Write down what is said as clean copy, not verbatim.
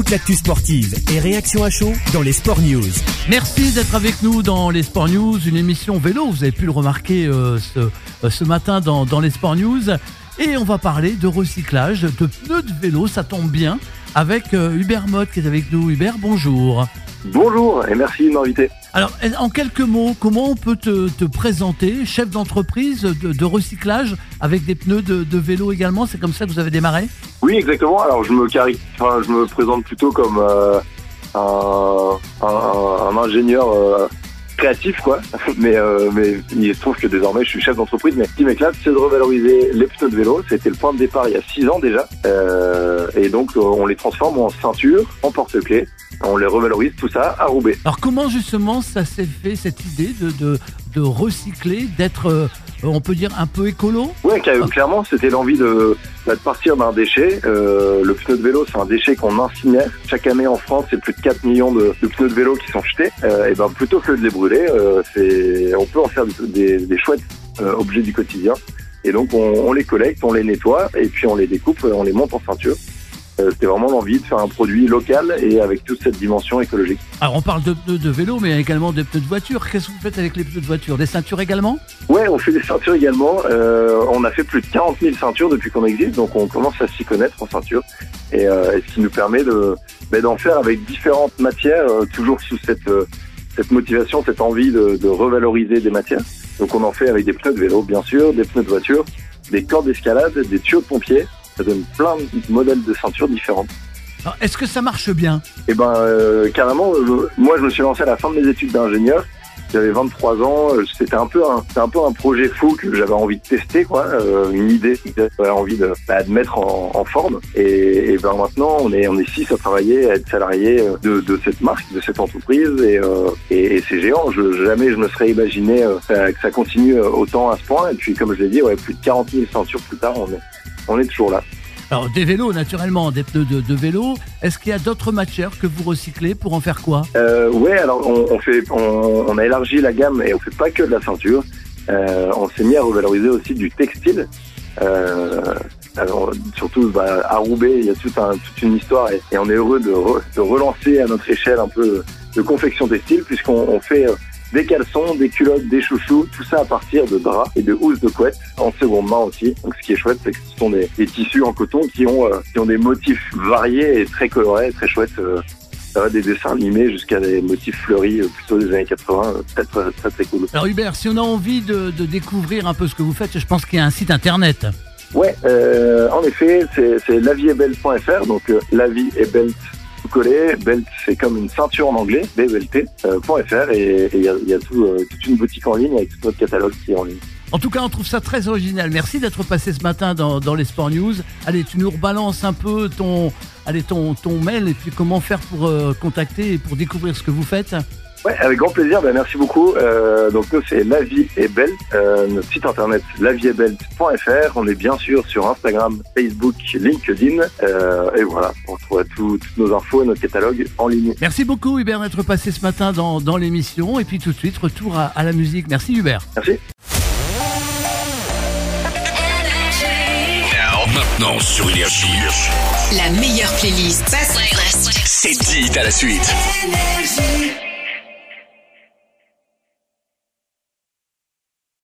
Toute l'actu sportive et réaction à chaud dans les Sport News. Merci d'être avec nous dans les Sport News, une émission vélo, vous avez pu le remarquer ce matin dans les Sport News. Et on va parler de recyclage de pneus de vélo, ça tombe bien, avec Hubert Motte qui est avec nous. Hubert, bonjour. Bonjour et merci de m'inviter. Alors, en quelques mots, comment on peut te présenter, chef d'entreprise de recyclage avec des pneus de vélo également? C'est comme ça que vous avez démarré? Oui, exactement. Alors, je me présente plutôt comme un ingénieur créatif, quoi. Mais il se trouve que désormais, je suis chef d'entreprise. Mais ce qui m'éclate, c'est de revaloriser les pneus de vélo. C'était le point de départ il y a 6 ans déjà. Et donc, on les transforme en ceinture, en porte-clés. On les revalorise, tout ça, à Roubaix. Alors comment justement ça s'est fait, cette idée de recycler, d'être, on peut dire, un peu écolo? Oui, clairement, c'était l'envie de partir d'un déchet. Le pneu de vélo, c'est un déchet qu'on incinère. Chaque année en France, c'est plus de 4 millions de pneus de vélo qui sont jetés. Et ben, plutôt que de les brûler, on peut en faire des chouettes objets du quotidien. Et donc, on les collecte, on les nettoie, et puis on les découpe, on les monte en ceinture. C'était vraiment l'envie de faire un produit local et avec toute cette dimension écologique. Alors on parle de pneus de vélo, mais également des pneus de voiture. Qu'est-ce que vous faites avec les pneus de voiture? Des ceintures également? Ouais, on fait des ceintures également. On a fait plus de 40 000 ceintures depuis qu'on existe, donc on commence à s'y connaître en ceinture. Et ce qui nous permet d'en faire avec différentes matières, toujours sous cette motivation, cette envie de revaloriser des matières. Donc on en fait avec des pneus de vélo, bien sûr, des pneus de voiture, des cordes d'escalade, des tuyaux de pompiers. Ça donne plein de modèles de ceintures différentes. Alors, est-ce que ça marche bien? Eh ben, carrément. Moi, je me suis lancé à la fin de mes études d'ingénieur. J'avais 23 ans. C'était un peu un projet fou que j'avais envie de tester, quoi. Une idée que j'avais envie de mettre en forme. Et ben maintenant, on est 6 à travailler, à être salariés de cette marque, de cette entreprise. Et c'est géant. Jamais je me serais imaginé que ça continue autant à ce point. Et puis, comme je l'ai dit, plus de 40 000 ceintures plus tard, on est toujours là. Alors des vélos naturellement, des pneus de vélo. Est-ce qu'il y a d'autres matières que vous recyclez pour en faire quoi? Ouais, alors on a élargi la gamme et on fait pas que de la ceinture. On s'est mis à revaloriser aussi du textile. Alors, surtout à Roubaix, il y a toute une histoire et on est heureux de relancer à notre échelle un peu de confection textile puisqu'on fait des caleçons, des culottes, des chouchous, tout ça à partir de draps et de housses de couette en seconde main aussi. Donc ce qui est chouette, c'est que ce sont des tissus en coton qui ont des motifs variés et très colorés, très chouettes. Ça va des dessins animés jusqu'à des motifs fleuris plutôt des années 80, très cool. Alors Hubert, si on a envie de découvrir un peu ce que vous faites, je pense qu'il y a un site internet. Ouais, en effet, c'est lavieetbelt.fr, donc la vie est belt. Collé, belt c'est comme une ceinture en anglais, belt.fr et il y a toute une boutique en ligne avec tout notre catalogue qui est en ligne. En tout cas, on trouve ça très original. Merci d'être passé ce matin dans les Sport News. Allez, tu nous rebalances un peu ton mail et puis comment faire pour contacter et pour découvrir ce que vous faites. Ouais, avec grand plaisir. Merci beaucoup. Donc nous c'est La Vie est Belt, notre site internet lavieetbelt.fr. On est bien sûr sur Instagram, Facebook, LinkedIn. Et voilà, on retrouve toutes nos infos et notre catalogue en ligne. Merci beaucoup Hubert d'être passé ce matin dans l'émission. Et puis tout de suite, retour à la musique. Merci Hubert. Merci. Maintenant sur Énergie. La meilleure playlist. C'est dit à la suite. Énergie.